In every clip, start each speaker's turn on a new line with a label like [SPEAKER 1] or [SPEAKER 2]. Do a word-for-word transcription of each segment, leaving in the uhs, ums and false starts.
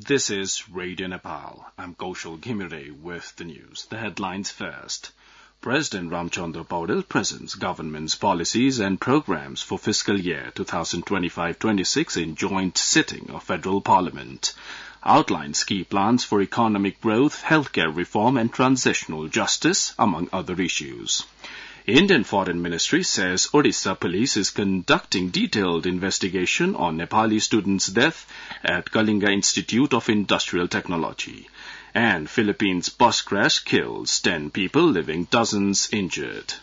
[SPEAKER 1] This is Radio Nepal. I'm Kaushal Ghimire with the news. The headlines first. President Ramchandra Paudel presents government's policies and programs for fiscal year twenty twenty-five twenty-six in joint sitting of Federal Parliament. Outlines key plans for economic growth, healthcare reform and transitional justice, among other issues. Indian Foreign Ministry says Odisha police is conducting detailed investigation on Nepali student's death at Kalinga Institute of Industrial Technology. And Philippines bus crash kills ten people, leaving dozens injured.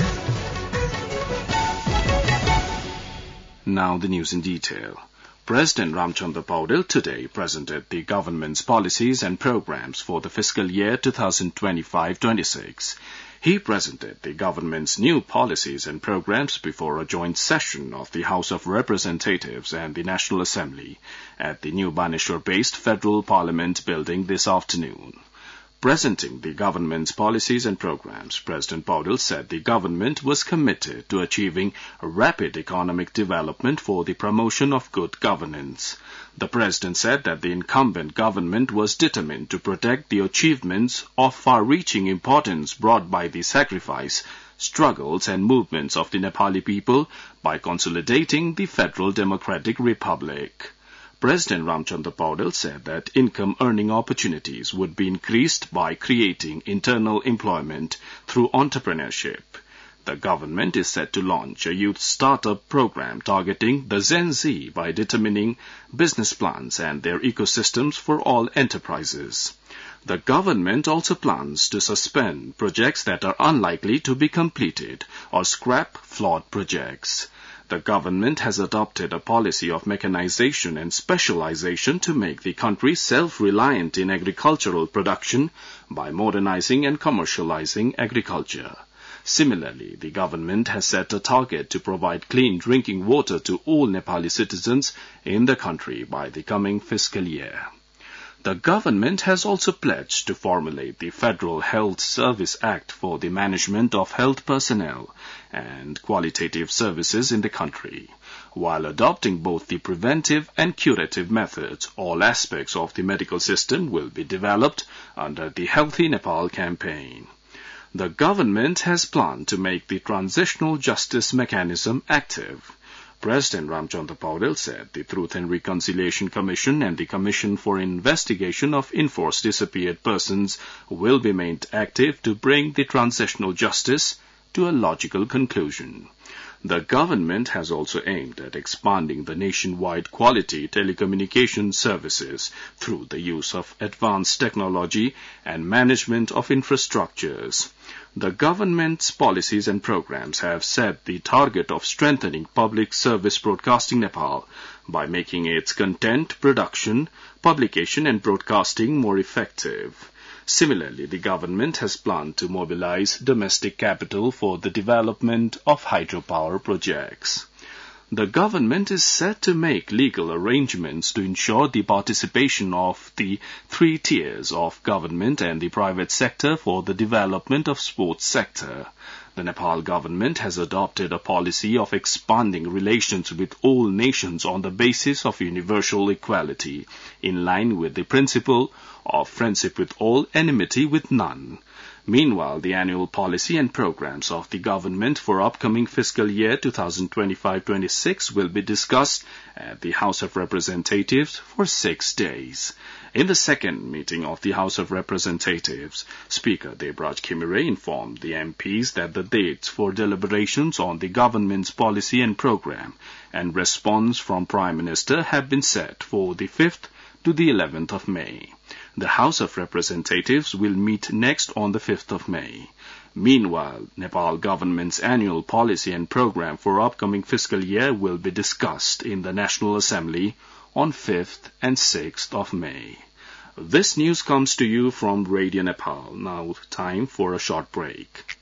[SPEAKER 1] Now the news in detail. President Ramchandra Paudel today presented the government's policies and programs for the fiscal year twenty twenty-five twenty-six. He presented the government's new policies and programs before a joint session of the House of Representatives and the National Assembly at the new Baneshwar-based Federal Parliament building this afternoon. Presenting the government's policies and programs, President Paudel said the government was committed to achieving rapid economic development for the promotion of good governance. The President said that the incumbent government was determined to protect the achievements of far-reaching importance brought by the sacrifice, struggles and movements of the Nepali people by consolidating the Federal Democratic Republic. President Ramchandra Paudel said that income earning opportunities would be increased by creating internal employment through entrepreneurship. The government is set to launch a youth startup program targeting the Gen Z by determining business plans and their ecosystems for all enterprises. The government also plans to suspend projects that are unlikely to be completed or scrap flawed projects. The government has adopted a policy of mechanization and specialization to make the country self-reliant in agricultural production by modernizing and commercializing agriculture. Similarly, the government has set a target to provide clean drinking water to all Nepali citizens in the country by the coming fiscal year. The government has also pledged to formulate the Federal Health Service Act for the management of health personnel and qualitative services in the country. While adopting both the preventive and curative methods, all aspects of the medical system will be developed under the Healthy Nepal campaign. The government has planned to make the transitional justice mechanism active. President Ramchandra Paudel said the Truth and Reconciliation Commission and the Commission for Investigation of Enforced Disappeared Persons will be made active to bring the transitional justice to a logical conclusion. The government has also aimed at expanding the nationwide quality telecommunication services through the use of advanced technology and management of infrastructures. The government's policies and programs have set the target of strengthening public service broadcasting Nepal by making its content production, publication and broadcasting more effective. Similarly, the government has planned to mobilize domestic capital for the development of hydropower projects. The government is set to make legal arrangements to ensure the participation of the three tiers of government and the private sector for the development of sports sector. The Nepal government has adopted a policy of expanding relations with all nations on the basis of universal equality, in line with the principle of friendship with all, enmity with none. Meanwhile, the annual policy and programs of the government for upcoming fiscal year twenty twenty-five twenty-six will be discussed at the House of Representatives for six days. In the second meeting of the House of Representatives, Speaker Debraj Ghimire informed the M Ps that the dates for deliberations on the government's policy and program and response from Prime Minister have been set for the fifth to the eleventh of May. The House of Representatives will meet next on the fifth of May. Meanwhile, Nepal government's annual policy and program for upcoming fiscal year will be discussed in the National Assembly on fifth and sixth of May. This news comes to you from Radio Nepal. Now, time for a short break.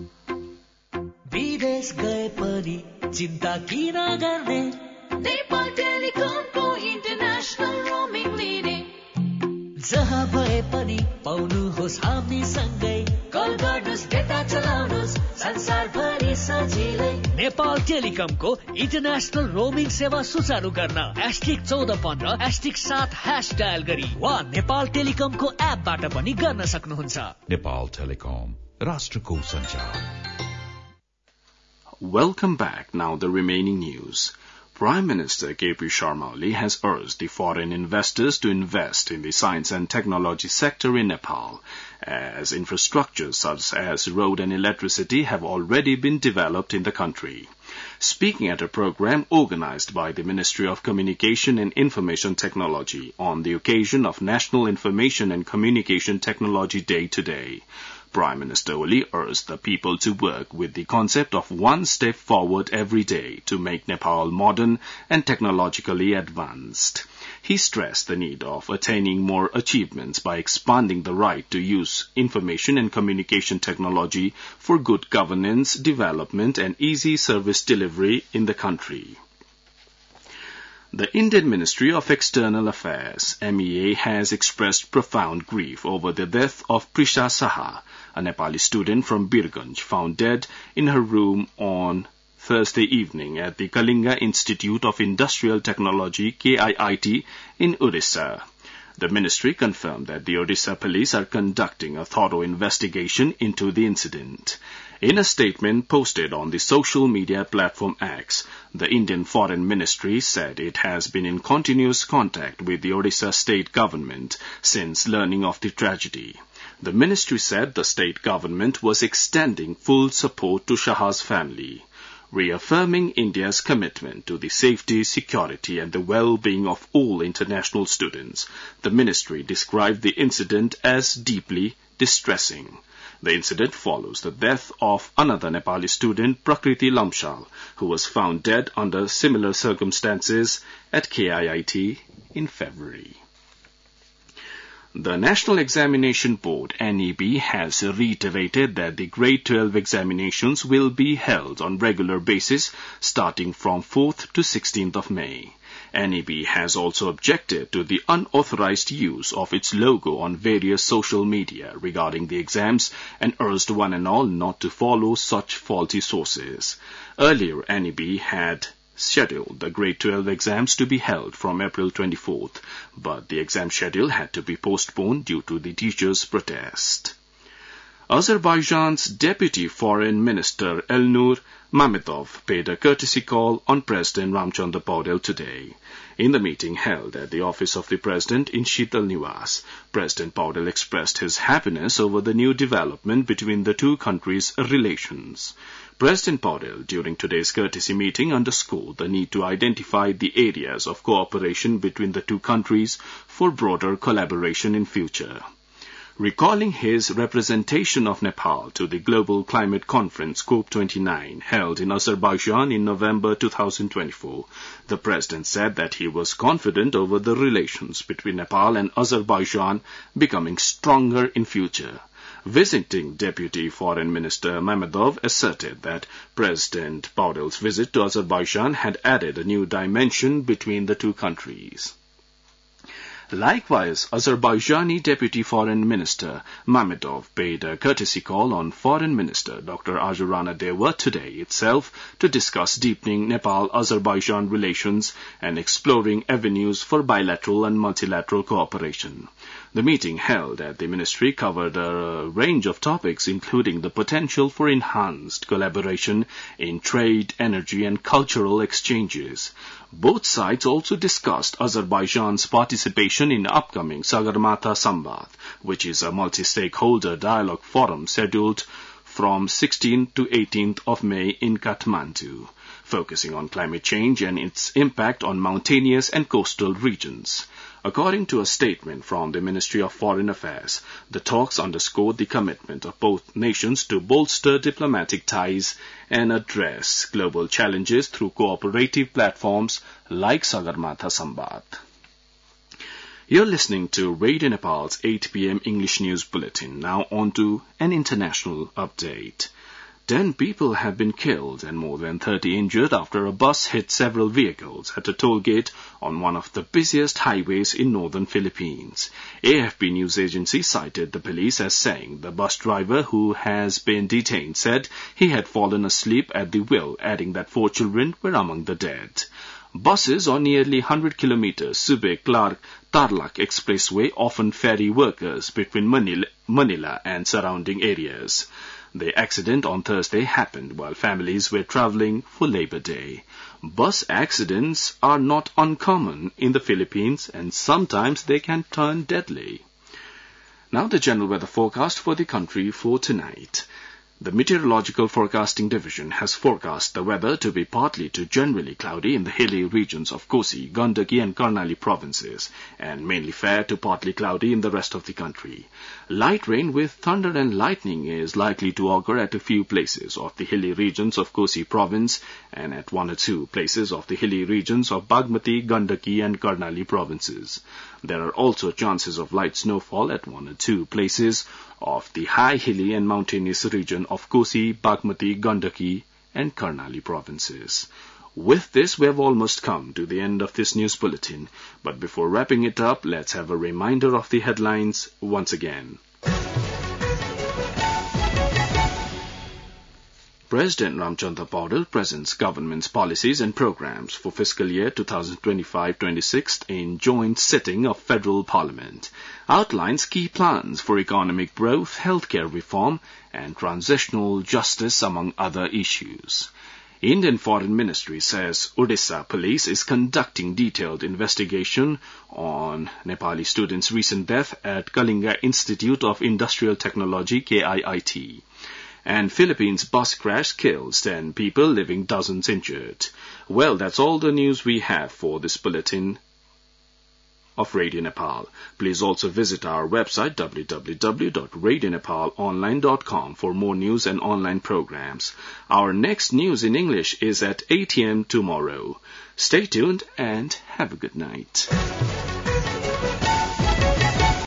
[SPEAKER 2] विदेश गए पनि चिन्ता किन गर्ने Nepal टेलिकमको international roaming लिने जहाँ भए पनि पाउनुहोस् हामी सँगै कल गर्नुस् डेटा चलाउनुस् संसारभरि सजिलै नेपाल टेलिकमको इन्टरनेशनल रोमिङ सेवा सुचारू गर्न एस्टिक चौध पन्ध्र एस्टिक सात ह्याश डायल गरी वा नेपाल टेलिकमको एपबाट पनि गर्न सक्नुहुन्छ.
[SPEAKER 3] नेपाल टेलिकम, राष्ट्रको सञ्चार.
[SPEAKER 1] Welcome back. Now the remaining news. Prime Minister K P Sharma Oli has urged the foreign investors to invest in the science and technology sector in Nepal, as infrastructures such as road and electricity have already been developed in the country. Speaking at a program organized by the Ministry of Communication and Information Technology on the occasion of National Information and Communication Technology Day today, Prime Minister Oli urged the people to work with the concept of one step forward every day to make Nepal modern and technologically advanced. He stressed the need of attaining more achievements by expanding the right to use information and communication technology for good governance, development, and easy service delivery in the country. The Indian Ministry of External Affairs, M E A, has expressed profound grief over the death of Prisha Saha, a Nepali student from Birganj, found dead in her room on Thursday evening at the Kalinga Institute of Industrial Technology, K I I T, in Odisha. The ministry confirmed that the Odisha police are conducting a thorough investigation into the incident. In a statement posted on the social media platform X, the Indian Foreign Ministry said it has been in continuous contact with the Odisha state government since learning of the tragedy. The ministry said the state government was extending full support to Shaha's family. Reaffirming India's commitment to the safety, security and the well-being of all international students, the ministry described the incident as deeply distressing. The incident follows the death of another Nepali student, Prakriti Lamshal, who was found dead under similar circumstances at K I I T in February. The National Examination Board, N E B, has reiterated that the Grade twelve examinations will be held on regular basis starting from fourth to sixteenth of May. N E B has also objected to the unauthorized use of its logo on various social media regarding the exams and urged one and all not to follow such faulty sources. Earlier, N E B had scheduled the Grade twelve exams to be held from April twenty-fourth, but the exam schedule had to be postponed due to the teachers' protest. Azerbaijan's Deputy Foreign Minister Elnur Mamedov paid a courtesy call on President Ramchandra Paudel today. In the meeting held at the office of the President in Sheetal Niwas, President Paudel expressed his happiness over the new development between the two countries' relations. President Paudel, during today's courtesy meeting, underscored the need to identify the areas of cooperation between the two countries for broader collaboration in future. Recalling his representation of Nepal to the Global Climate Conference COP twenty-nine held in Azerbaijan in November two thousand twenty-four, the President said that he was confident over the relations between Nepal and Azerbaijan becoming stronger in future. Visiting Deputy Foreign Minister Mamedov asserted that President Paudel's visit to Azerbaijan had added a new dimension between the two countries. Likewise, Azerbaijani Deputy Foreign Minister Mamedov paid a courtesy call on Foreign Minister Doctor Ajurana Deva today itself to discuss deepening Nepal-Azerbaijan relations and exploring avenues for bilateral and multilateral cooperation. The meeting held at the ministry covered a range of topics, including the potential for enhanced collaboration in trade, energy and cultural exchanges. Both sides also discussed Azerbaijan's participation in the upcoming Sagarmatha Samvad, which is a multi-stakeholder dialogue forum scheduled from sixteenth to eighteenth of May in Kathmandu, focusing on climate change and its impact on mountainous and coastal regions. According to a statement from the Ministry of Foreign Affairs, the talks underscored the commitment of both nations to bolster diplomatic ties and address global challenges through cooperative platforms like Sagarmatha Samvad. You're listening to Radio Nepal's eight p.m. English News Bulletin. Now on to an international update. Ten people have been killed and more than thirty injured after a bus hit several vehicles at a toll gate on one of the busiest highways in northern Philippines. A F P news agency cited the police as saying the bus driver who has been detained said he had fallen asleep at the wheel, adding that four children were among the dead. Buses on nearly one hundred kilometers Subic-Tarlac Expressway often ferry workers between Manila, Manila and surrounding areas. The accident on Thursday happened while families were traveling for Labor Day. Bus accidents are not uncommon in the Philippines and sometimes they can turn deadly. Now the general weather forecast for the country for tonight. The Meteorological Forecasting Division has forecast the weather to be partly to generally cloudy in the hilly regions of Kosi, Gandaki and Karnali provinces, and mainly fair to partly cloudy in the rest of the country. Light rain with thunder and lightning is likely to occur at a few places of the hilly regions of Kosi province and at one or two places of the hilly regions of Bagmati, Gandaki and Karnali provinces. There are also chances of light snowfall at one or two places of the high hilly and mountainous region of Kosi, Bagmati, Gandaki and Karnali provinces. With this, we have almost come to the end of this news bulletin. But before wrapping it up, let's have a reminder of the headlines once again. President Ramchandra Paudel presents government's policies and programs for fiscal year twenty twenty-five twenty-six in joint sitting of Federal Parliament, outlines key plans for economic growth, healthcare reform and transitional justice among other issues. Indian Foreign Ministry says Odisha police is conducting detailed investigation on Nepali student's recent death at Kalinga Institute of Industrial Technology K I I T. And Philippines bus crash kills ten people, leaving dozens injured. Well, that's all the news we have for this bulletin of Radio Nepal. Please also visit our website w w w dot radio nepal online dot com for more news and online programs. Our next news in English is at eight a m tomorrow. Stay tuned and have a good night.